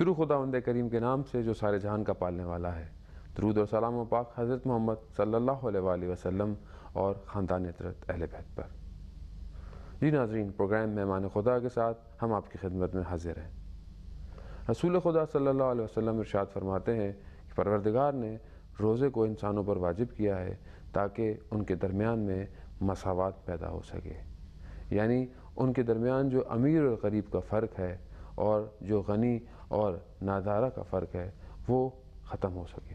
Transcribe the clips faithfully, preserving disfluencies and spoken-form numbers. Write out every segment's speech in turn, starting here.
شروع خداوند کریم کے نام سے جو سارے جہان کا پالنے والا ہے۔ درود اور سلام و پاک حضرت محمد صلی اللہ علیہ وآلہ وسلم اور خاندان اطرت اہل بیت پر۔ جی ناظرین، پروگرام مہمان خدا کے ساتھ ہم آپ کی خدمت میں حاضر ہیں۔ رسول خدا صلی اللہ علیہ وسلم ارشاد فرماتے ہیں کہ پروردگار نے روزے کو انسانوں پر واجب کیا ہے تاکہ ان کے درمیان میں مساوات پیدا ہو سکے، یعنی ان کے درمیان جو امیر اور غریب کا فرق ہے اور جو غنی اور نادارہ کا فرق ہے وہ ختم ہو سکے۔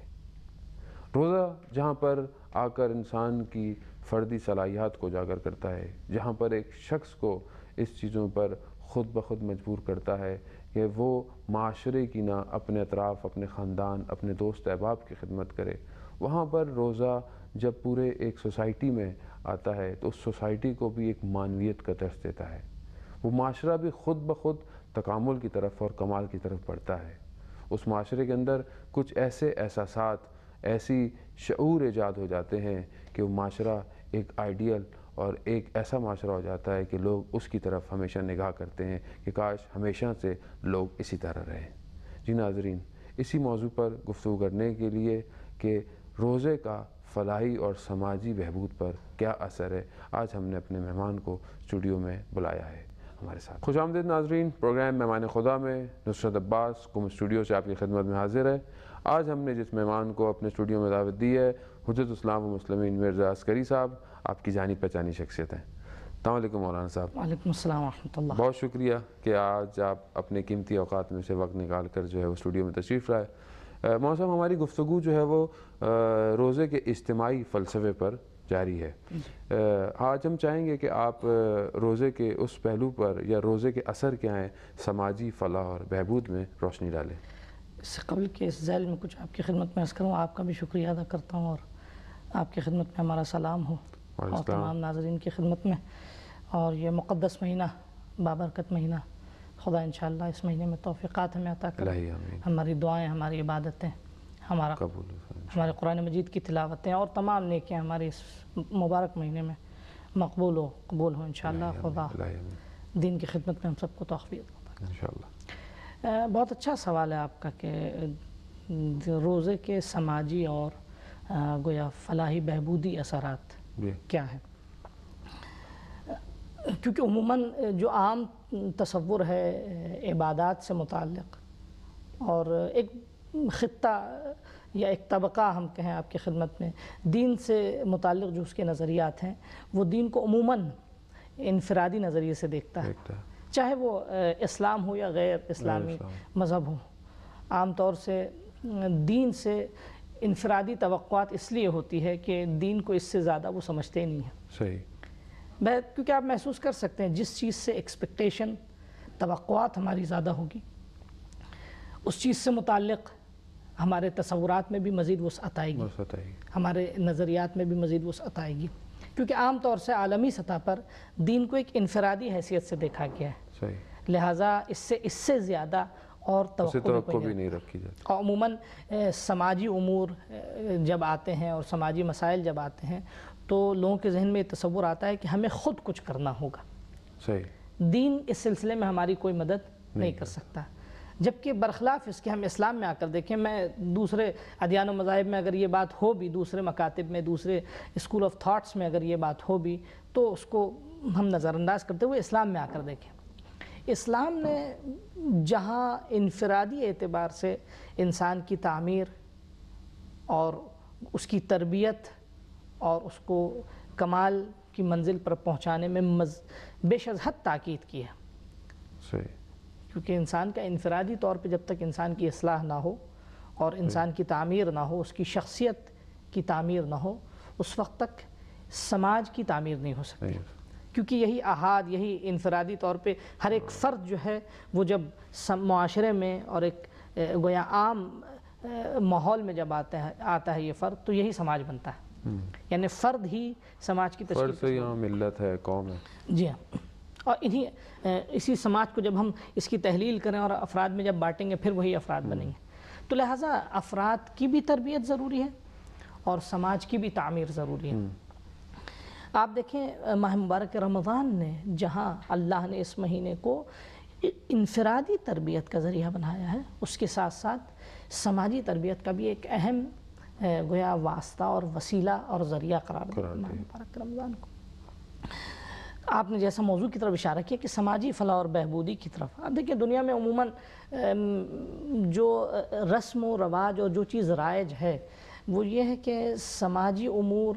روزہ جہاں پر آ کر انسان کی فردی صلاحیات کو اجاگر کرتا ہے، جہاں پر ایک شخص کو اس چیزوں پر خود بخود مجبور کرتا ہے کہ وہ معاشرے کی نہ اپنے اطراف، اپنے خاندان، اپنے دوست احباب کی خدمت کرے، وہاں پر روزہ جب پورے ایک سوسائٹی میں آتا ہے تو اس سوسائٹی کو بھی ایک معنویت کا درس دیتا ہے۔ وہ معاشرہ بھی خود بخود تکامل کی طرف اور کمال کی طرف بڑھتا ہے۔ اس معاشرے کے اندر کچھ ایسے احساسات، ایسی شعور ایجاد ہو جاتے ہیں کہ وہ معاشرہ ایک آئیڈیل اور ایک ایسا معاشرہ ہو جاتا ہے کہ لوگ اس کی طرف ہمیشہ نگاہ کرتے ہیں کہ کاش ہمیشہ سے لوگ اسی طرح رہیں۔ جی ناظرین، اسی موضوع پر گفتگو کرنے کے لیے کہ روزے کا فلاحی اور سماجی بہبود پر کیا اثر ہے، آج ہم نے اپنے مہمان کو اسٹوڈیو میں بلایا ہے ہمارے ساتھ۔ خوش آمدید ناظرین، پروگرام مہمان خدا میں نصرت عباس قم اسٹوڈیو سے آپ کی خدمت میں حاضر ہے۔ آج ہم نے جس مہمان کو اپنے اسٹوڈیو میں دعوت دی ہے، حجت اسلام و مسلمین مرزا عسکری صاحب، آپ کی جانی پہچانی شخصیت ہیں۔ السلام علیکم مولانا صاحب۔ وعلیکم السلام ورحمۃ اللہ۔ بہت شکریہ کہ آج آپ اپنے قیمتی اوقات میں سے وقت نکال کر جو ہے وہ اسٹوڈیو میں تشریف لائے۔ مولانا صاحب، ہماری گفتگو جو ہے وہ روزے کے اجتماعی فلسفے پر جاری ہے۔ آج ہم چاہیں گے کہ آپ روزے کے اس پہلو پر یا روزے کے اثر کیا ہیں سماجی فلاح اور بہبود میں روشنی ڈالیں۔ اس سے قبل کہ اس ذیل میں کچھ آپ کی خدمت میں عرض کروں، آپ کا بھی شکریہ ادا کرتا ہوں اور آپ کی خدمت میں ہمارا سلام ہو اور تمام ناظرین کی خدمت میں۔ اور یہ مقدس مہینہ، بابرکت مہینہ، خدا انشاءاللہ اس مہینے میں توفیقات ہمیں عطا کرے، ہماری دعائیں، ہماری عبادتیں، ہمارا ہمارے قرآن مجید کی تلاوتیں اور تمام نیکیاں ہماری اس مبارک مہینے میں مقبول و قبول ہوں انشاءاللہ۔ خدا دین کی خدمت میں ہم سب کو توفیق انشاءاللہ۔ بہت اچھا سوال ہے آپ کا کہ روزے کے سماجی اور گویا فلاحی بہبودی اثرات کیا ہیں، کیونکہ عموماً جو عام تصور ہے عبادات سے متعلق اور ایک خطہ یا ایک طبقہ ہم کہیں آپ کی خدمت میں دین سے متعلق جو اس کے نظریات ہیں، وہ دین کو عموماً انفرادی نظریے سے دیکھتا ہے، چاہے وہ اسلام ہو یا غیر اسلامی مذہب ہو۔ عام طور سے دین سے انفرادی توقعات اس لیے ہوتی ہے کہ دین کو اس سے زیادہ وہ سمجھتے نہیں ہیں۔ صحیح، کیونکہ آپ محسوس کر سکتے ہیں جس چیز سے ایکسپیکٹیشن، توقعات ہماری زیادہ ہوگی، اس چیز سے متعلق ہمارے تصورات میں بھی مزید وسعت آئے گی، ہمارے نظریات میں بھی مزید وسعت آئے گی، کیونکہ عام طور سے عالمی سطح پر دین کو ایک انفرادی حیثیت سے دیکھا گیا ہے، لہٰذا اس سے اس سے زیادہ اور توقع بھی نہیں رکھی جاتی۔ اور عموماً سماجی امور جب آتے ہیں اور سماجی مسائل جب آتے ہیں تو لوگوں کے ذہن میں یہ تصور آتا ہے کہ ہمیں خود کچھ کرنا ہوگا، صحیح، دین اس سلسلے میں ہماری کوئی مدد نہیں کر سکتا۔ جبکہ برخلاف اس کے ہم اسلام میں آ کر دیکھیں، میں دوسرے ادیان و مذاہب میں اگر یہ بات ہو بھی، دوسرے مکاتب میں، دوسرے اسکول آف تھاٹس میں اگر یہ بات ہو بھی تو اس کو ہم نظر انداز کرتے ہوئے اسلام میں آ کر دیکھیں، اسلام نے جہاں انفرادی اعتبار سے انسان کی تعمیر اور اس کی تربیت اور اس کو کمال کی منزل پر پہنچانے میں مز بیش از حد تاکید کی ہے، صحیح، کیونکہ انسان کا انفرادی طور پہ جب تک انسان کی اصلاح نہ ہو اور انسان کی تعمیر نہ ہو، اس کی شخصیت کی تعمیر نہ ہو، اس وقت تک سماج کی تعمیر نہیں ہو سکتی، کیونکہ یہی احاد، یہی انفرادی طور پہ ہر ایک فرد جو ہے وہ جب معاشرے میں اور ایک گویا عام ماحول میں جب آتا ہے آتا ہے یہ فرد، تو یہی سماج بنتا ہے، یعنی فرد ہی سماج کی تشکیل، فرد سے یہاں ملت ہے، قوم ہے۔ جی ہاں، اور انہی اسی سماج کو جب ہم اس کی تحلیل کریں اور افراد میں جب بانٹیں گے پھر وہی افراد بنیں گے، تو لہٰذا افراد کی بھی تربیت ضروری ہے اور سماج کی بھی تعمیر ضروری ہے۔ آپ دیکھیں ماہ مبارک رمضان نے جہاں اللہ نے اس مہینے کو انفرادی تربیت کا ذریعہ بنایا ہے، اس کے ساتھ ساتھ سماجی تربیت کا بھی ایک اہم گویا واسطہ اور وسیلہ اور ذریعہ قرار دیا ماہ مبارک رمضان کو۔ آپ نے جیسا موضوع کی طرف اشارہ کیا کہ سماجی فلاح اور بہبودی کی طرف، اب دیکھیں دنیا میں عموماً جو رسم و رواج اور جو چیز رائج ہے وہ یہ ہے کہ سماجی امور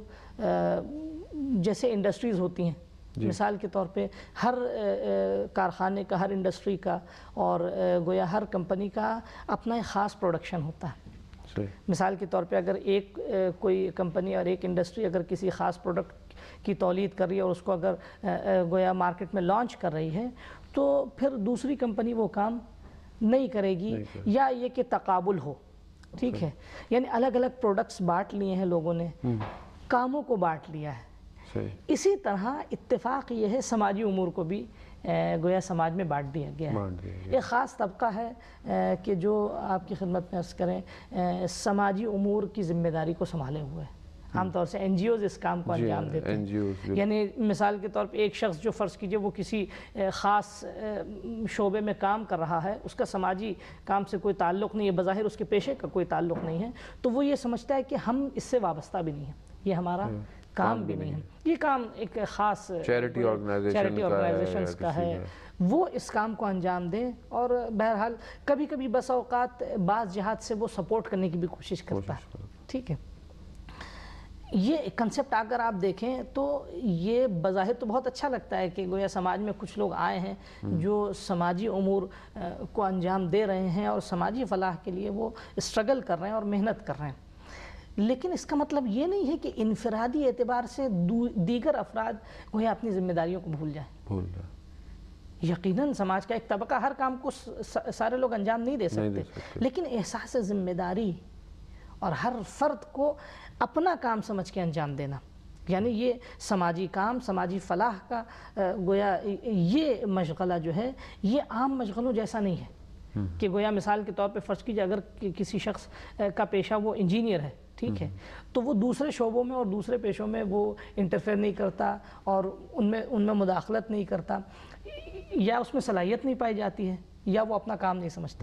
جیسے انڈسٹریز ہوتی ہیں، مثال کے طور پہ ہر کارخانے کا، ہر انڈسٹری کا اور گویا ہر کمپنی کا اپنا ایک خاص پروڈکشن ہوتا ہے۔ مثال کے طور پہ اگر ایک کوئی کمپنی اور ایک انڈسٹری اگر کسی خاص پروڈکٹ کی تولید کر رہی ہے اور اس کو اگر گویا مارکیٹ میں لانچ کر رہی ہے تو پھر دوسری کمپنی وہ کام نہیں کرے گی، یا یہ کہ تقابل ہو، ٹھیک ہے، یعنی الگ الگ پروڈکٹس بانٹ لیے ہیں لوگوں نے، کاموں کو بانٹ لیا ہے۔ اسی طرح اتفاق یہ ہے سماجی امور کو بھی گویا سماج میں بانٹ دیا گیا ہے۔ ایک خاص طبقہ ہے کہ جو آپ کی خدمت میں عرض کریں سماجی امور کی ذمہ داری کو سنبھالے ہوئے ہیں، عام طور سے این جی اوز اس کام کو انجام دیتے ہیں۔ یعنی مثال کے طور پہ ایک شخص جو فرض کیجئے وہ کسی خاص شعبے میں کام کر رہا ہے، اس کا سماجی کام سے کوئی تعلق نہیں ہے، بظاہر اس کے پیشے کا کوئی تعلق نہیں ہے، تو وہ یہ سمجھتا ہے کہ ہم اس سے وابستہ بھی نہیں ہیں، یہ ہمارا کام بھی نہیں ہے، یہ کام ایک خاص چیریٹی آرگنائزیشنز کا ہے، وہ اس کام کو انجام دے، اور بہرحال کبھی کبھی بس اوقات بعض جہات سے وہ سپورٹ کرنے کی بھی کوشش کرتا ہے، ٹھیک ہے۔ یہ کنسپٹ اگر آپ دیکھیں تو یہ بظاہر تو بہت اچھا لگتا ہے کہ گویا سماج میں کچھ لوگ آئے ہیں جو سماجی امور کو انجام دے رہے ہیں اور سماجی فلاح کے لیے وہ اسٹرگل کر رہے ہیں اور محنت کر رہے ہیں، لیکن اس کا مطلب یہ نہیں ہے کہ انفرادی اعتبار سے دیگر افراد گویا اپنی ذمہ داریوں کو بھول جائیں۔ بھول جائیں یقیناً سماج کا ایک طبقہ ہر کام کو سارے لوگ انجام نہیں دے سکتے، لیکن احساس ذمہ داری اور ہر فرد کو اپنا کام سمجھ کے انجام دینا، یعنی یہ سماجی کام، سماجی فلاح کا گویا یہ مشغلہ جو ہے یہ عام مشغلوں جیسا نہیں ہے کہ گویا مثال کے طور پہ فرض کیجیے اگر کسی شخص کا پیشہ وہ انجینئر ہے، ٹھیک ہے، تو وہ دوسرے شعبوں میں اور دوسرے پیشوں میں وہ انٹرفیئر نہیں کرتا اور ان میں ان میں مداخلت نہیں کرتا، یا اس میں صلاحیت نہیں پائی جاتی ہے، یا وہ اپنا کام نہیں سمجھتا،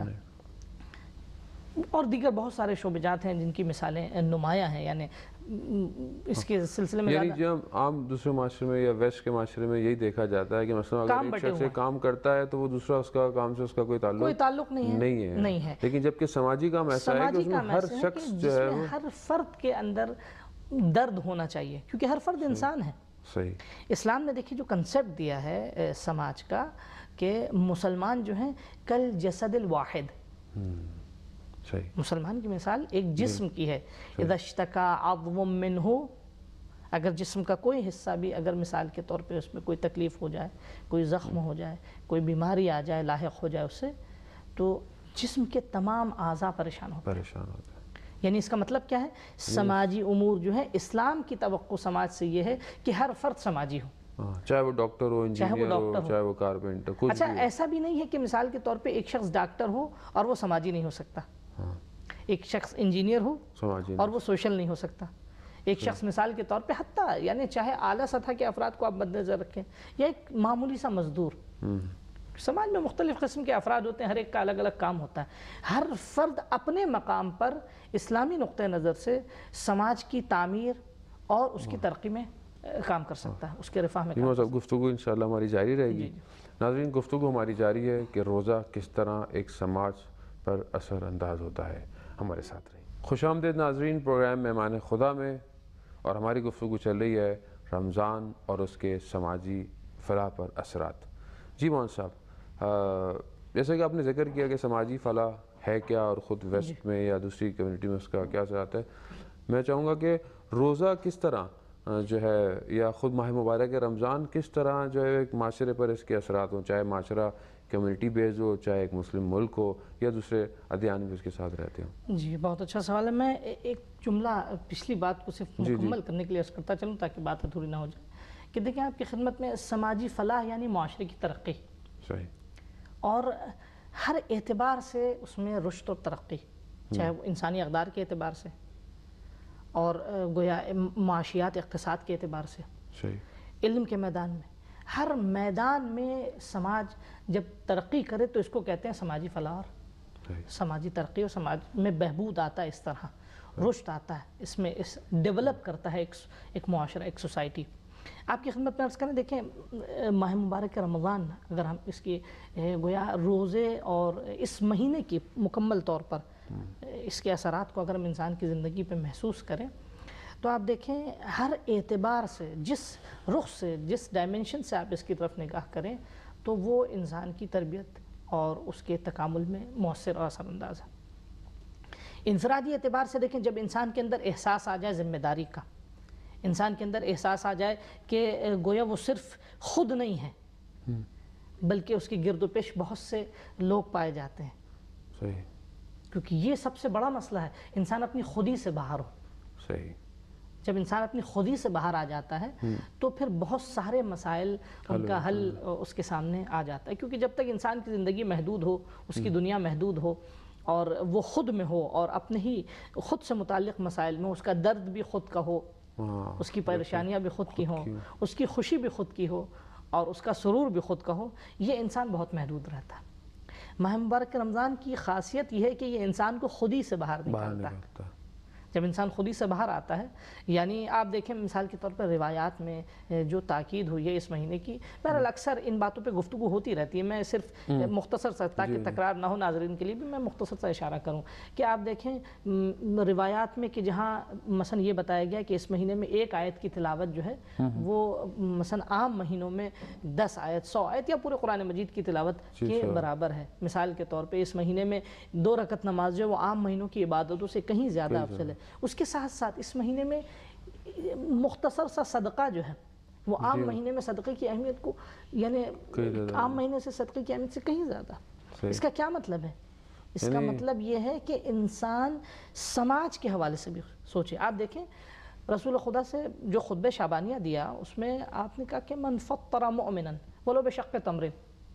اور دیگر بہت سارے شعبے جات ہیں جن کی مثالیں نمایاں ہیں، یعنی اس کے سلسلے میں یعنی جب عام دوسرے معاشرے میں یا ویسٹ کے معاشرے میں یہی دیکھا جاتا ہے کہ مثلا اگر ایک شخص کام کرتا ہے تو وہ دوسرا اس کا کام سے اس کا کوئی تعلق کوئی تعلق نہیں ہے، لیکن جبکہ سماجی کام ایسا ہے کہ اس میں ہر شخص جو ہے ہر فرد کے اندر درد ہونا چاہیے، کیونکہ ہر فرد انسان ہے۔ صحیح اسلام نے دیکھیے جو کنسپٹ دیا ہے سماج کا کہ مسلمان جو ہیں کل جسد الواحد، مسلمان کی مثال ایک جسم کی ہے، اذا اشتکا عضو منہ، اگر جسم کا کوئی حصہ بھی اگر مثال کے طور پہ اس میں کوئی تکلیف ہو جائے، کوئی زخم ہو جائے، کوئی بیماری آ جائے، لاحق ہو جائے اس سے، تو جسم کے تمام اعضاء پریشان ہوتے ہیں۔ یعنی اس کا مطلب کیا ہے؟ سماجی امور جو ہے اسلام کی توقع سماج سے یہ ہے کہ ہر فرد سماجی ہو، چاہے وہ ڈاکٹر ہو، انجینئر ہو، چاہے وہ کارپینٹر، کچھ بھی۔ اچھا ایسا بھی نہیں ہے کہ مثال کے طور پہ ایک شخص ڈاکٹر ہو اور وہ سماجی نہیں ہو سکتا، ایک شخص انجینئر ہو اور وہ سوشل نہیں ہو سکتا، ایک شخص مثال کے طور پہ حتیٰ یعنی چاہے اعلیٰ سطح کے افراد کو آپ مد نظر رکھیں یا ایک معمولی سا مزدور، سماج میں مختلف قسم کے افراد ہوتے ہیں، ہر ایک کا الگ الگ کام ہوتا ہے، ہر فرد اپنے مقام پر اسلامی نقطہ نظر سے سماج کی تعمیر اور اس کی ترقی میں کام کر سکتا ہے، اس کے رفاہ میں۔ گفتگو انشاءاللہ ہماری جاری رہے گی۔ ناظرین گفتگو ہماری جاری ہے کہ روزہ کس طرح ایک سماج پر اثر انداز ہوتا ہے، ہمارے ساتھ رہی۔ خوش آمدید ناظرین پروگرام مہمان خدا میں، اور ہماری گفتگو چل رہی ہے رمضان اور اس کے سماجی فلاح پر اثرات۔ جی مولانا صاحب، جیسے کہ آپ نے ذکر کیا کہ سماجی فلاح ہے کیا اور خود ویسٹ میں یا دوسری کمیونٹی میں اس کا کیا اثر آتا ہے، میں چاہوں گا کہ روزہ کس طرح جو ہے یا خود ماہ مبارک رمضان کس طرح جو ہے ایک معاشرے پر اس کے اثرات ہوں، چاہے معاشرہ کمیونٹی بیس ہو، چاہے ایک مسلم ملک ہو یا دوسرے ادیان بھی اس کے ساتھ رہتے ہوں۔ جی بہت اچھا سوال ہے، میں ایک جملہ پچھلی بات کو صرف مکمل کرنے کے لیے عرض کرتا چلوں تاکہ بات ادھوری نہ ہو جائے کہ دیکھیں آپ کی خدمت میں سماجی فلاح یعنی معاشرے کی ترقی، صحیح، اور ہر اعتبار سے اس میں رشد اور ترقی، چاہے وہ انسانی اقدار کے اعتبار سے اور گویا معاشیات اقتصاد کے اعتبار سے، صحیح، علم کے میدان میں، ہر میدان میں سماج جب ترقی کرے تو اس کو کہتے ہیں سماجی فلاح اور سماجی ترقی، اور سماج میں بہبود آتا ہے، اس طرح رشد آتا ہے، اس میں اس ڈیولپ کرتا ہے ایک ایک معاشرہ، ایک سوسائٹی۔ آپ کی خدمت میں عرض کریں، دیکھیں ماہ مبارک رمضان، اگر ہم اس کی گویا روزے اور اس مہینے کی مکمل طور پر اس کے اثرات کو اگر ہم انسان کی زندگی پہ محسوس کریں تو آپ دیکھیں ہر اعتبار سے، جس رخ سے، جس ڈائمنشن سے آپ اس کی طرف نگاہ کریں تو وہ انسان کی تربیت اور اس کے تکامل میں مؤثر اور اثر انداز ہے۔ انفرادی اعتبار سے دیکھیں، جب انسان کے اندر احساس آ جائے ذمہ داری کا، انسان کے اندر احساس آ جائے کہ گویا وہ صرف خود نہیں ہے بلکہ اس کے گرد و پیش بہت سے لوگ پائے جاتے ہیں، صحیح، کیونکہ یہ سب سے بڑا مسئلہ ہے، انسان اپنی خودی سے باہر ہو۔ صحیح، جب انسان اپنی خودی سے باہر آ جاتا ہے تو پھر بہت سارے مسائل ان کا حل اس کے سامنے آ جاتا ہے، کیونکہ جب تک انسان کی زندگی محدود ہو، اس کی دنیا محدود ہو اور وہ خود میں ہو اور اپنے ہی خود سے متعلق مسائل میں، اس کا درد بھی خود کا ہو، اس کی پریشانیاں بھی خود کی ہوں، اس کی خوشی بھی خود کی ہو اور اس کا سرور بھی خود کا ہو، یہ انسان بہت محدود رہتا ہے۔ ماہ مبارک رمضان کی خاصیت یہ ہے کہ یہ انسان کو خودی سے باہر نکالتا ہے۔ جب انسان خودی سے باہر آتا ہے، یعنی آپ دیکھیں مثال کے طور پر روایات میں جو تاکید ہوئی ہے اس مہینے کی، بہرحال اکثر ان باتوں پہ گفتگو ہوتی رہتی ہے، میں صرف مختصر سا تاکہ تکرار نہ ہو ناظرین کے لیے بھی میں مختصر سا اشارہ کروں کہ آپ دیکھیں روایات میں کہ جہاں مثلا یہ بتایا گیا کہ اس مہینے میں ایک آیت کی تلاوت جو ہے وہ مثلا عام مہینوں میں دس آیت، سو آیت یا پورے قرآن مجید کی تلاوت کے برابر ہے۔ مثال کے طور پہ اس مہینے میں دو رکعت نماز جو ہے وہ عام مہینوں کی عبادتوں سے کہیں زیادہ افضل ہے۔ اس کے ساتھ ساتھ اس مہینے میں مختصر سا صدقہ جو ہے وہ عام مہینے میں صدقے کی اہمیت کو، یعنی عام مہینے سے صدقے کی اہمیت سے کہیں زیادہ۔ اس کا کیا مطلب ہے؟ اس کا مطلب یہ ہے کہ انسان سماج کے حوالے سے بھی سوچے۔ آپ دیکھیں رسول خدا سے جو خطبہ شعبانیہ دیا اس میں آپ نے کہا کہ من فطر مؤمنا ولو بشق تمر،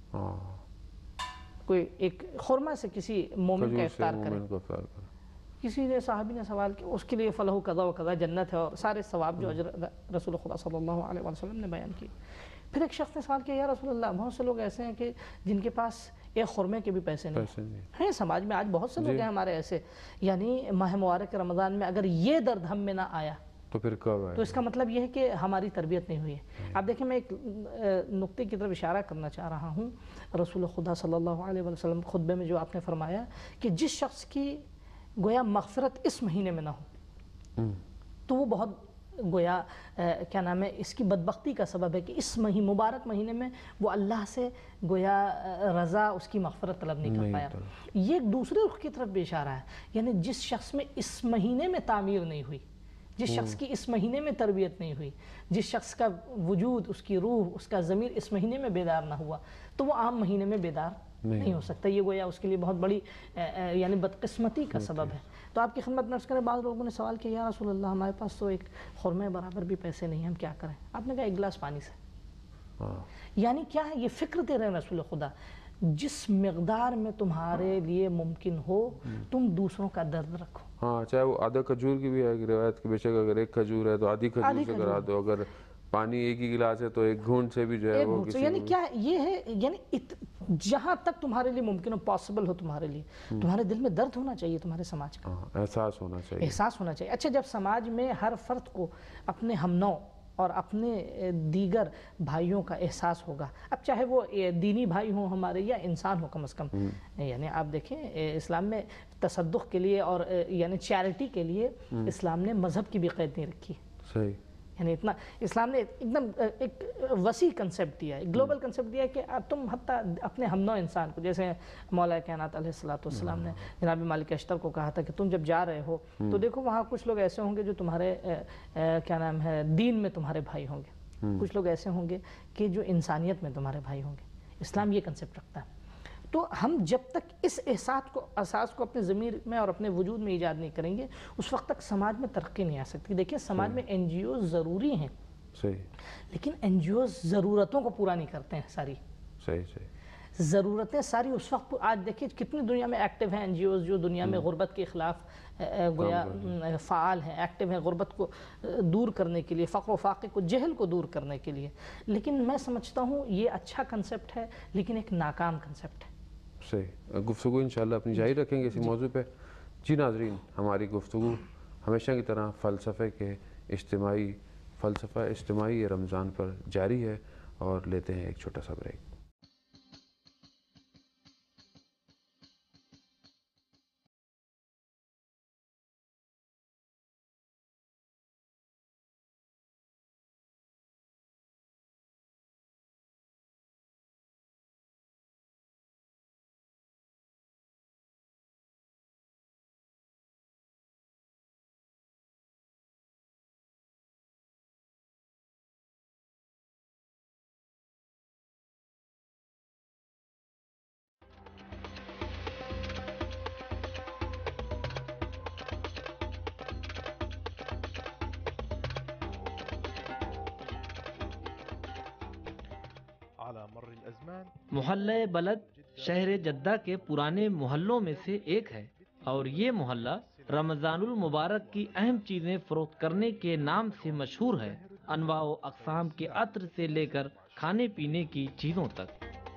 کوئی ایک خرمہ سے کسی مومن کا افطار کرے۔ کسی نے صحابی نے سوال کیا، اس کے لیے فلاح قضا و قضا جنت ہے اور سارے ثواب جو اجر رسول خدا صلی اللہ علیہ وسلم نے بیان کی۔ پھر ایک شخص نے سوال کیا، یا رسول اللہ بہت سے لوگ ایسے ہیں کہ جن کے پاس ایک خرمے کے بھی پیسے نہیں ہیں، سماج میں آج بہت سے لوگ ہیں ہمارے ایسے، یعنی ماہ مبارک رمضان میں اگر یہ درد ہم میں نہ آیا تو پھر کب آئے؟ تو اس کا مطلب یہ ہے کہ ہماری تربیت نہیں ہوئی ہے۔ اب دیکھیں میں ایک نقطے کی طرف اشارہ کرنا چاہ رہا ہوں، رسول خدا صلی اللہ علیہ وسلم خطبے میں جو آپ نے فرمایا کہ جس شخص کی گویا مغفرت اس مہینے میں نہ ہو تو وہ بہت گویا کیا نام ہے اس کی بدبختی کا سبب ہے کہ اس مہینے مبارک مہینے میں وہ اللہ سے گویا رضا اس کی مغفرت طلب نہیں کر پایا۔ یہ ایک دوسرے رخ کی طرف بھی اشارہ ہے، یعنی جس شخص میں اس مہینے میں تعمیر نہیں ہوئی، جس شخص کی اس مہینے میں تربیت نہیں ہوئی، جس شخص کا وجود، اس کی روح، اس کا ضمیر اس مہینے میں بیدار نہ ہوا تو وہ عام مہینے میں بیدار نہیں ہو سکتا۔ یہ گویا اس کے لیے بہت بڑی یعنی بدقسمتی کا سبب ہے۔ تو آپ کی خدمت میں عرض کریں، بعض لوگوں نے سوال کیا، یا رسول اللہ ہمارے پاس تو ایک خرمے برابر بھی پیسے نہیں ہیں، ہم کیا کریں؟ آپ نے کہا ایک گلاس پانی سے۔ یعنی کیا ہے؟ یہ فکر دے رہے ہیں رسول خدا، جس مقدار میں تمہارے لیے ممکن ہو تم دوسروں کا درد رکھو۔ ہاں، چاہے وہ آدھا کھجور کی بھی ہے روایت کی، بے شک اگر ایک کھجور ہے تو آدھی کھجور سے کرا دو، اگر پانی ایک ہی گلاس ہے تو ایک گھونٹ سے بھی جو ہے وہ کسی، یعنی کیا ہے؟ یہ ہے یعنی جہاں تک تمہارے لیے ممکن ہو، پاسبل ہو تمہارے لیے، تمہارے دل میں درد ہونا چاہیے تمہارے سماج کا، احساس ہونا چاہیے، احساس ہونا چاہیے۔ اچھا، جب سماج میں ہر فرد کو اپنے ہم نو اور اپنے دیگر بھائیوں کا احساس ہوگا، اب چاہے وہ دینی بھائی ہوں ہمارے یا انسان ہو کم از کم، یعنی آپ دیکھیں اسلام میں تصدق کے لیے اور یعنی چیریٹی کے لیے اسلام نے مذہب کی بھی قید نہیں رکھی۔ صحیح، یعنی اتنا اسلام نے ایک دم ایک وسیع کنسیپٹ دیا ہے، گلوبل کنسیپٹ دیا ہے کہ تم حتیٰ اپنے ہم نو انسان کو، جیسے مولا کائنات علیہ الصلوۃ والسلام نے جناب مالک اشتر کو کہا تھا کہ تم جب جا رہے ہو تو دیکھو وہاں کچھ لوگ ایسے ہوں گے جو تمہارے کیا نام ہے دین میں تمہارے بھائی ہوں گے، کچھ لوگ ایسے ہوں گے کہ جو انسانیت میں تمہارے بھائی ہوں گے۔ اسلام یہ کنسیپٹ رکھتا ہے۔ تو ہم جب تک اس احساس کو احساس کو اپنے ضمیر میں اور اپنے وجود میں ایجاد نہیں کریں گے اس وقت تک سماج میں ترقی نہیں آ سکتی۔ دیکھیں سماج میں این جی اوز ضروری ہیں، صحیح، لیکن این جی اوز ضرورتوں کو پورا نہیں کرتے ہیں ساری، صحیح صحیح ضرورتیں ساری اس وقت آج دیکھیے کتنی دنیا میں ایکٹیو ہیں این جی اوز جو دنیا میں غربت کے خلاف گویا فعال ہیں، ایکٹیو ہیں غربت کو دور کرنے کے لیے، فقر و فاقے کو، جہل کو دور کرنے کے لیے. لیکن میں سمجھتا ہوں یہ اچھا کنسیپٹ ہے لیکن ایک ناکام کنسیپٹ ہے. صحیح. گفتگو انشاءاللہ اپنی جاری رکھیں گے اسی موضوع پہ. جی ناظرین، ہماری گفتگو ہمیشہ کی طرح فلسفے کے اجتماعی فلسفہ اجتماعی رمضان پر جاری ہے اور لیتے ہیں ایک چھوٹا سا بریک. محلہ بلد شہر جدہ کے پرانے محلوں میں سے ایک ہے اور یہ محلہ رمضان المبارک کی اہم چیزیں فروخت کرنے کے نام سے مشہور ہے، انواع و اقسام کے عطر سے لے کر کھانے پینے کی چیزوں تک.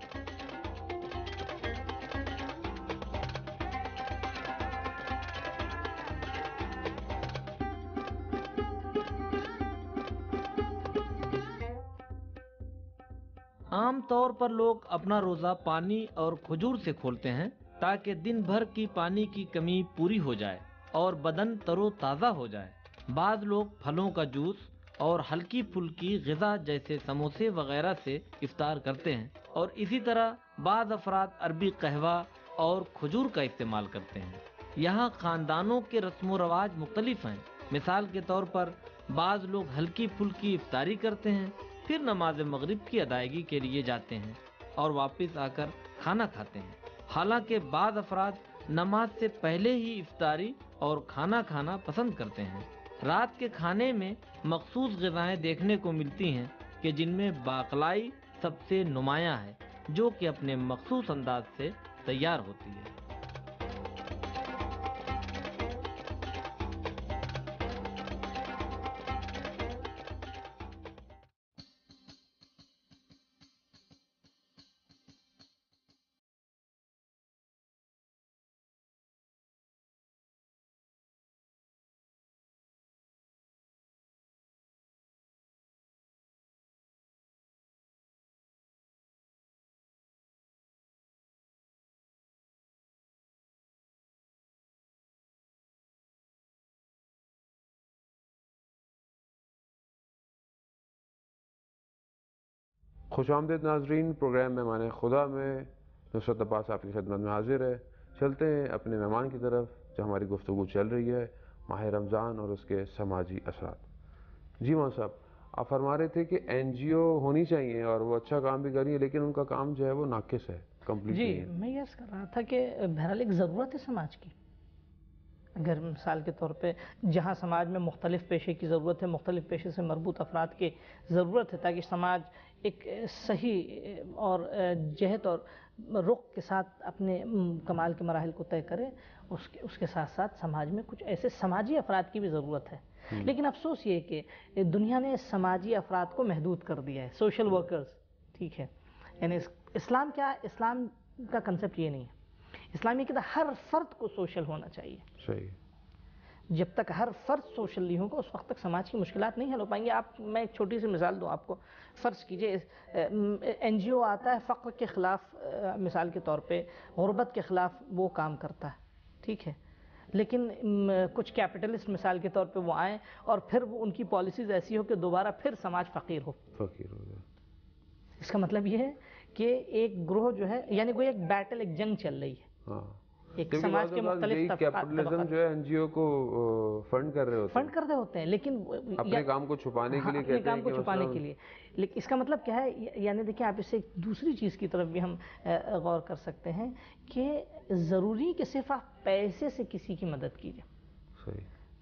عام طور پر لوگ اپنا روزہ پانی اور کھجور سے کھولتے ہیں تاکہ دن بھر کی پانی کی کمی پوری ہو جائے اور بدن تر و تازہ ہو جائے. بعض لوگ پھلوں کا جوس اور ہلکی پھلکی غذا جیسے سموسے وغیرہ سے افطار کرتے ہیں اور اسی طرح بعض افراد عربی قہوہ اور کھجور کا استعمال کرتے ہیں. یہاں خاندانوں کے رسم و رواج مختلف ہیں. مثال کے طور پر بعض لوگ ہلکی پھلکی افطاری کرتے ہیں، پھر نماز مغرب کی ادائیگی کے لیے جاتے ہیں اور واپس آ کر کھانا کھاتے ہیں. حالانکہ بعض افراد نماز سے پہلے ہی افطاری اور کھانا کھانا پسند کرتے ہیں. رات کے کھانے میں مخصوص غذائیں دیکھنے کو ملتی ہیں کہ جن میں باقلائی سب سے نمایاں ہے، جو کہ اپنے مخصوص انداز سے تیار ہوتی ہے. خوش آمدید ناظرین، پروگرام مہمان خدا میں نصرت عباس آپ کی خدمت میں حاضر ہے. چلتے ہیں اپنے مہمان کی طرف جو ہماری گفتگو چل رہی ہے ماہ رمضان اور اس کے سماجی اثرات. جی ماں صاحب، آپ فرما رہے تھے کہ این جی او ہونی چاہیے اور وہ اچھا کام بھی کر رہی ہے لیکن ان کا کام جو ہے وہ ناقص ہے، کمپلیٹ نہیں ہے. جی میں یہ کر رہا تھا کہ بہرحال ایک ضرورت ہے سماج کی. اگر مثال کے طور پہ جہاں سماج میں مختلف پیشے کی ضرورت ہے، مختلف پیشے سے مربوط افراد کی ضرورت ہے تاکہ سماج ایک صحیح اور جہت اور رخ کے ساتھ اپنے کمال کے مراحل کو طے کرے، اس کے اس کے ساتھ ساتھ سماج میں کچھ ایسے سماجی افراد کی بھی ضرورت ہے. لیکن افسوس یہ کہ دنیا نے سماجی افراد کو محدود کر دیا ہے، سوشل ورکرز. ٹھیک ہے، یعنی اسلام کیا، اسلام کا کنسیپٹ یہ نہیں ہے. اسلام یہ کہتا ہے ہر فرد کو سوشل ہونا چاہیے. صحیح. جب تک ہر فرد سوشل نہیں ہوگا اس وقت تک سماج کی مشکلات نہیں حل ہو پائیں گی. آپ میں ایک چھوٹی سی مثال دوں آپ کو. فرض کیجئے این جی او آتا ہے فقر کے خلاف، مثال کے طور پہ غربت کے خلاف وہ کام کرتا ہے. ٹھیک ہے، لیکن کچھ کیپٹلسٹ مثال کے طور پہ وہ آئیں اور پھر وہ ان کی پالیسیز ایسی ہو کہ دوبارہ پھر سماج فقیر ہو. فقیر ہو گیا. اس کا مطلب یہ ہے کہ ایک گروہ جو ہے، یعنی کوئی ایک بیٹل، ایک جنگ چل رہی ہے. ہاں، ایک سماج کے مختلف کیپٹلزم جو ہے این جی او کو فنڈ کر رہے ہوتے ہیں فنڈ کر رہے ہوتے ہیں لیکن اپنے کام کو چھپانے کے لیے اپنے کہتے ہیں کام کو چھپانے کے لیے. لیکن اس کا مطلب کیا ہے؟ یعنی دیکھیں آپ اس سے ایک دوسری چیز کی طرف بھی ہم غور کر سکتے ہیں کہ ضروری کہ صرف آپ پیسے سے کسی کی مدد کیجیے. صحیح.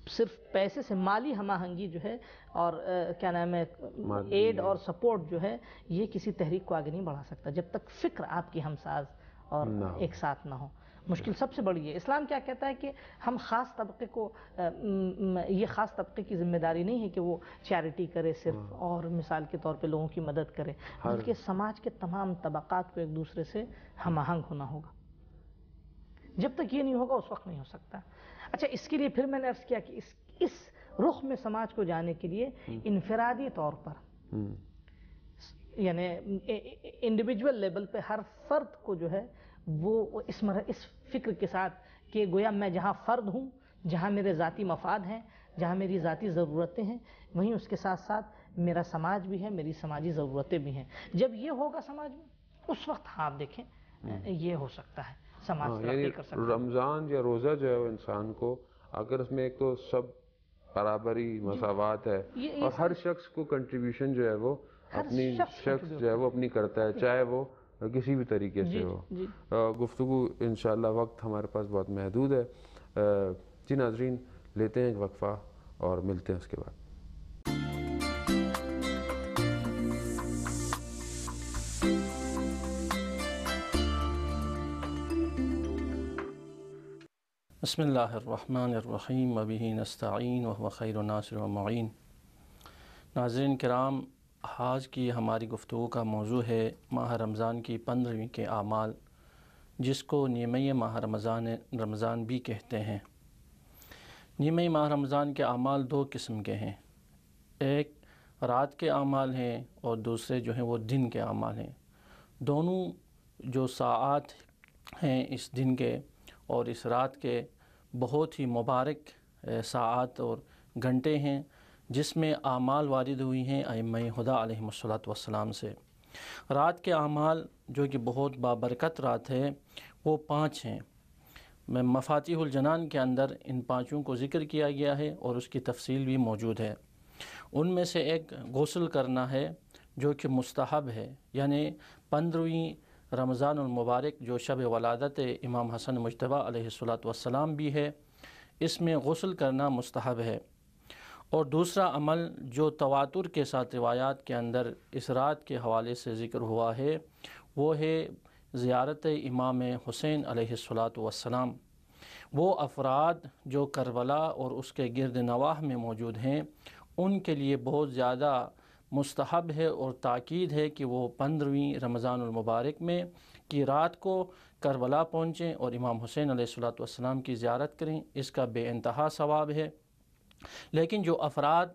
صرف پیسے سے مالی ہم آہنگی جو ہے اور کیا نام ہے ایڈ اور سپورٹ جو ہے یہ کسی تحریک کو آگے نہیں بڑھا سکتا جب تک فکر آپ کی ہمساز اور ایک ساتھ نہ ہو. مشکل سب سے بڑی ہے. اسلام کیا کہتا ہے کہ ہم خاص طبقے کو یہ خاص طبقے کی ذمہ داری نہیں ہے کہ وہ چیریٹی کرے صرف اور مثال کے طور پہ لوگوں کی مدد کرے, بلکہ سماج کے تمام طبقات کو ایک دوسرے سے ہم آہنگ ہونا ہوگا. جب تک یہ نہیں ہوگا اس وقت نہیں ہو سکتا. اچھا, اس کے لیے پھر میں نے عرض کیا کہ اس اس رخ میں سماج کو جانے کے لیے انفرادی طور پر یعنی انڈیویجول لیول پہ ہر فرد کو جو ہے وہ اس مر اس فکر کے ساتھ کہ گویا میں جہاں فرد ہوں, جہاں میرے ذاتی مفاد ہیں, جہاں میری ذاتی ضرورتیں ہیں, وہیں اس کے ساتھ ساتھ میرا سماج بھی ہے, میری سماجی ضرورتیں بھی ہیں. جب یہ ہوگا سماج میں اس وقت ہاں آپ دیکھیں یہ ہو سکتا ہے سماج ترقی کر سکتا ہے. رمضان یا روزہ جو ہے وہ انسان کو اگر اس میں ایک تو سب برابری مساوات ہے اور ہر شخص کو کنٹریبیوشن جو ہے وہ اپنی شخص جو ہے وہ اپنی کرتا ہے, چاہے وہ کسی بھی طریقے سے ہو. گفتگو انشاءاللہ وقت ہمارے پاس بہت محدود ہے. جی ناظرین, لیتے ہیں ایک وقفہ اور ملتے ہیں اس کے بعد. بسم اللہ الرحمن الرحیم وبہ نستعین وہو خیر ناصر و معین. ناظرین کرام, آج کی ہماری گفتگو کا موضوع ہے ماہ رمضان کی پندرہویں کے اعمال, جس کو نیمہ ماہ رمضان رمضان بھی کہتے ہیں. نیمہ ماہ رمضان کے اعمال دو قسم کے ہیں, ایک رات کے اعمال ہیں اور دوسرے جو ہیں وہ دن کے اعمال ہیں. دونوں جو ساعات ہیں اس دن کے اور اس رات کے بہت ہی مبارک ساعات اور گھنٹے ہیں, جس میں اعمال وارد ہوئی ہیں ائمہ ہدیٰ علیہم الصلاۃ والسلام سے. رات کے اعمال جو کہ بہت بابرکت رات ہے وہ پانچ ہیں. میں مفاتیح الجنان کے اندر ان پانچوں کو ذکر کیا گیا ہے اور اس کی تفصیل بھی موجود ہے. ان میں سے ایک غسل کرنا ہے جو کہ مستحب ہے, یعنی پندرہویں رمضان المبارک جو شب ولادت امام حسن مجتبیٰ علیہ الصلاۃ والسلام بھی ہے, اس میں غسل کرنا مستحب ہے. اور دوسرا عمل جو تواتر کے ساتھ روایات کے اندر اس رات کے حوالے سے ذکر ہوا ہے وہ ہے زیارت امام حسین علیہ الصلاۃ والسلام. وہ افراد جو کربلا اور اس کے گرد نواح میں موجود ہیں ان کے لیے بہت زیادہ مستحب ہے اور تاکید ہے کہ وہ پندرہویں رمضان المبارک میں کی رات کو کربلا پہنچیں اور امام حسین علیہ الصلاۃ والسلام کی زیارت کریں. اس کا بے انتہا ثواب ہے. لیکن جو افراد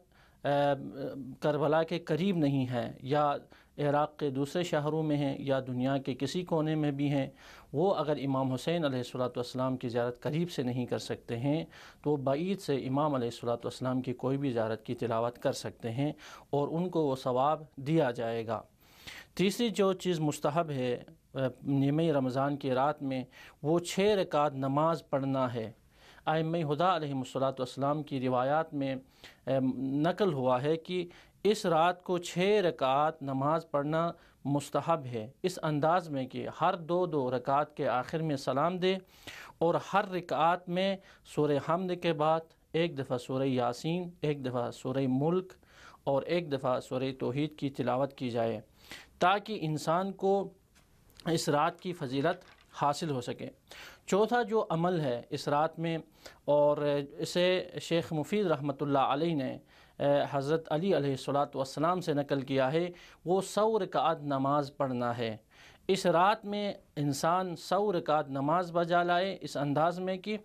کربلا کے قریب نہیں ہیں یا عراق کے دوسرے شہروں میں ہیں یا دنیا کے کسی کونے میں بھی ہیں, وہ اگر امام حسین علیہ الصلاۃ والسلام کی زیارت قریب سے نہیں کر سکتے ہیں تو بعید سے امام علیہ الصلاۃ والسلام کی کوئی بھی زیارت کی تلاوت کر سکتے ہیں اور ان کو وہ ثواب دیا جائے گا. تیسری جو چیز مستحب ہے نیمہ رمضان کی رات میں وہ چھ رکعت نماز پڑھنا ہے. ائمہ ہدیٰ علیہم الصلاۃ والسلام کی روایات میں نقل ہوا ہے کہ اس رات کو چھ رکعت نماز پڑھنا مستحب ہے, اس انداز میں کہ ہر دو دو رکعت کے آخر میں سلام دے اور ہر رکعت میں سورہ حمد کے بعد ایک دفعہ سورہ یاسین, ایک دفعہ سورہ ملک اور ایک دفعہ سورہ توحید کی تلاوت کی جائے تاکہ انسان کو اس رات کی فضیلت حاصل ہو سکے. چوتھا جو عمل ہے اس رات میں, اور اسے شیخ مفید رحمۃ اللہ علیہ نے حضرت علی علیہ الصلاۃ والسلام سے نقل کیا ہے, وہ سو رکعت نماز پڑھنا ہے. اس رات میں انسان سو رکعت نماز بجا لائے اس انداز میں کہ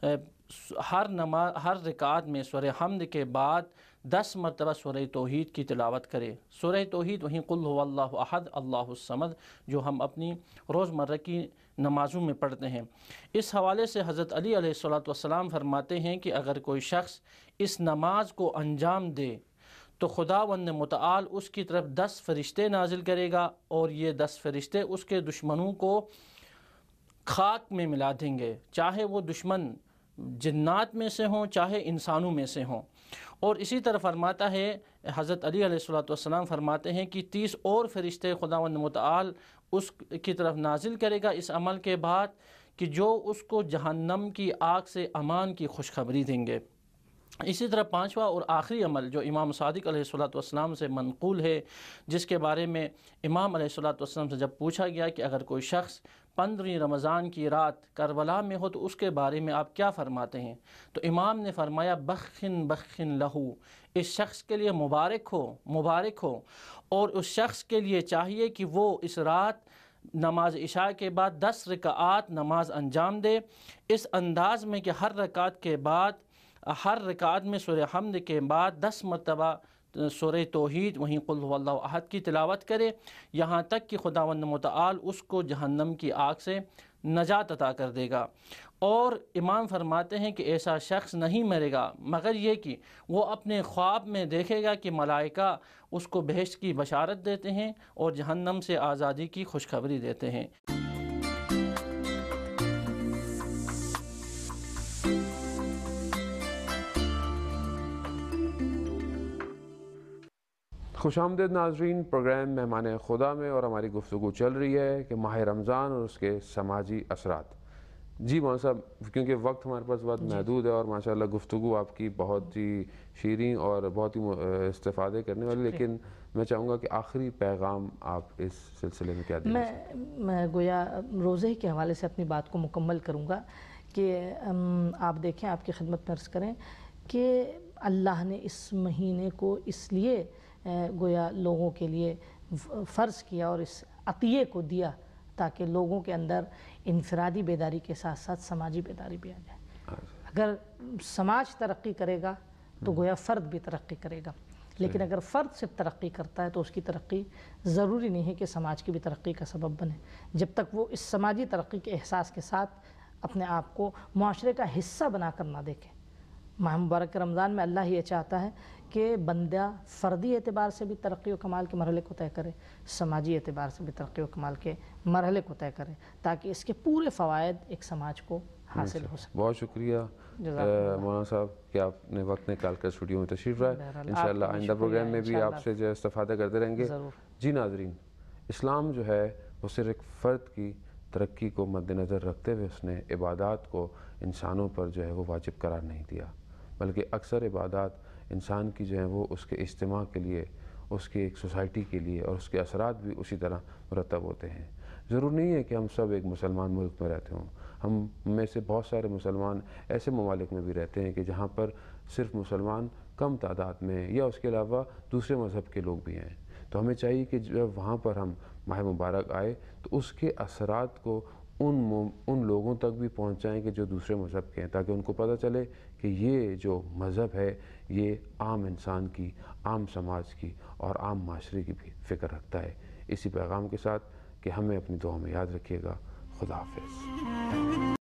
ہر نماز ہر رکعت میں سورہ حمد کے بعد دس مرتبہ سورہ توحید کی تلاوت کرے. سورہ توحید وہیں قل هو اللہ احد اللہ الصمد جو ہم اپنی روزمرہ کی نمازوں میں پڑھتے ہیں. اس حوالے سے حضرت علی علیہ الصلاۃ والسلام فرماتے ہیں کہ اگر کوئی شخص اس نماز کو انجام دے تو خداوند متعال اس کی طرف دس فرشتے نازل کرے گا اور یہ دس فرشتے اس کے دشمنوں کو خاک میں ملا دیں گے, چاہے وہ دشمن جنات میں سے ہوں چاہے انسانوں میں سے ہوں. اور اسی طرح فرماتا ہے حضرت علی علیہ الصلاۃ والسلام فرماتے ہیں کہ تیس اور فرشتے خداوند متعال اس کی طرف نازل کرے گا اس عمل کے بعد کہ جو اس کو جہنم کی آگ سے امان کی خوشخبری دیں گے. اسی طرح پانچواں اور آخری عمل جو امام صادق علیہ الصلوۃ والسلام سے منقول ہے، جس کے بارے میں امام علیہ الصلوۃ والسلام سے جب پوچھا گیا کہ اگر کوئی شخص پندرہویں رمضان کی رات کربلا میں ہو تو اس کے بارے میں آپ کیا فرماتے ہیں؟ تو امام نے فرمایا بخن بخن لہو، اس شخص کے لیے مبارک ہو مبارک ہو اور اس شخص کے لیے چاہیے کہ وہ اس رات نماز عشاء کے بعد دس رکعات نماز انجام دے، اس انداز میں کہ ہر رکعت کے بعد ہر رکعت میں سورہ حمد کے بعد دس مرتبہ سورہ توحید وہیں قل هو اللہ احد کی تلاوت کرے، یہاں تک کہ خداوند متعال اس کو جہنم کی آگ سے نجات عطا کر دے گا۔ اور امام فرماتے ہیں کہ ایسا شخص نہیں مرے گا مگر یہ کہ وہ اپنے خواب میں دیکھے گا کہ ملائکہ اس کو بہشت کی بشارت دیتے ہیں اور جہنم سے آزادی کی خوشخبری دیتے ہیں۔ خوش آمدید ناظرین، پروگرام مہمان خدا میں اور ہماری گفتگو چل رہی ہے کہ ماہ رمضان اور اس کے سماجی اثرات۔ جی مولانا صاحب، کیونکہ وقت ہمارے پاس بہت محدود ہے اور ماشاءاللہ گفتگو آپ کی بہت ہی شیریں اور بہت ہی استفادے کرنے والی، لیکن میں چاہوں گا کہ آخری پیغام آپ اس سلسلے میں کیا دیں؟ میں میں گویا روزے کے حوالے سے اپنی بات کو مکمل کروں گا کہ آپ دیکھیں، آپ کی خدمت میں عرض کریں کہ اللہ نے اس مہینے کو اس لیے گویا لوگوں کے لیے فرض کیا اور اس عطیے کو دیا تاکہ لوگوں کے اندر انفرادی بیداری کے ساتھ ساتھ سماجی بیداری بھی آ جائے۔ اگر سماج ترقی کرے گا تو گویا فرد بھی ترقی کرے گا، لیکن اگر فرد صرف ترقی کرتا ہے تو اس کی ترقی ضروری نہیں ہے کہ سماج کی بھی ترقی کا سبب بنے، جب تک وہ اس سماجی ترقی کے احساس کے ساتھ اپنے آپ کو معاشرے کا حصہ بنا کر نہ دیکھے۔ ماہ مبارک رمضان میں اللہ یہ چاہتا ہے کہ بندہ فردی اعتبار سے بھی ترقی و کمال کے مرحلے کو طے کرے، سماجی اعتبار سے بھی ترقی و کمال کے مرحلے کو طے کرے، تاکہ اس کے پورے فوائد ایک سماج کو حاصل ہو سکے۔ بہت شکریہ مولانا صاحب کہ آپ نے وقت نکال کر اسٹوڈیو میں تشریف لائے۔ انشاءاللہ آئندہ پروگرام میں بھی آپ سے جو استفادہ کرتے رہیں گے۔ جی ناظرین، اسلام جو ہے وہ صرف ایک فرد کی ترقی کو مد نظر رکھتے ہوئے اس نے عبادات کو انسانوں پر جو ہے وہ واجب قرار نہیں دیا، بلکہ اکثر عبادات انسان کی جو ہیں وہ اس کے اجتماع کے لیے، اس کی ایک سوسائٹی کے لیے، اور اس کے اثرات بھی اسی طرح مرتب ہوتے ہیں۔ ضرور نہیں ہے کہ ہم سب ایک مسلمان ملک میں رہتے ہوں، ہم میں سے بہت سارے مسلمان ایسے ممالک میں بھی رہتے ہیں کہ جہاں پر صرف مسلمان کم تعداد میں یا اس کے علاوہ دوسرے مذہب کے لوگ بھی ہیں۔ تو ہمیں چاہیے کہ جب وہاں پر ہم ماہ مبارک آئے تو اس کے اثرات کو ان ان لوگوں تک بھی پہنچائیں کہ جو دوسرے مذہب کے ہیں، تاکہ ان کو پتہ چلے کہ یہ جو مذہب ہے یہ عام انسان کی، عام سماج کی اور عام معاشرے کی بھی فکر رکھتا ہے۔ اسی پیغام کے ساتھ کہ ہمیں اپنی دعاؤں میں یاد رکھیے گا۔ خدا حافظ۔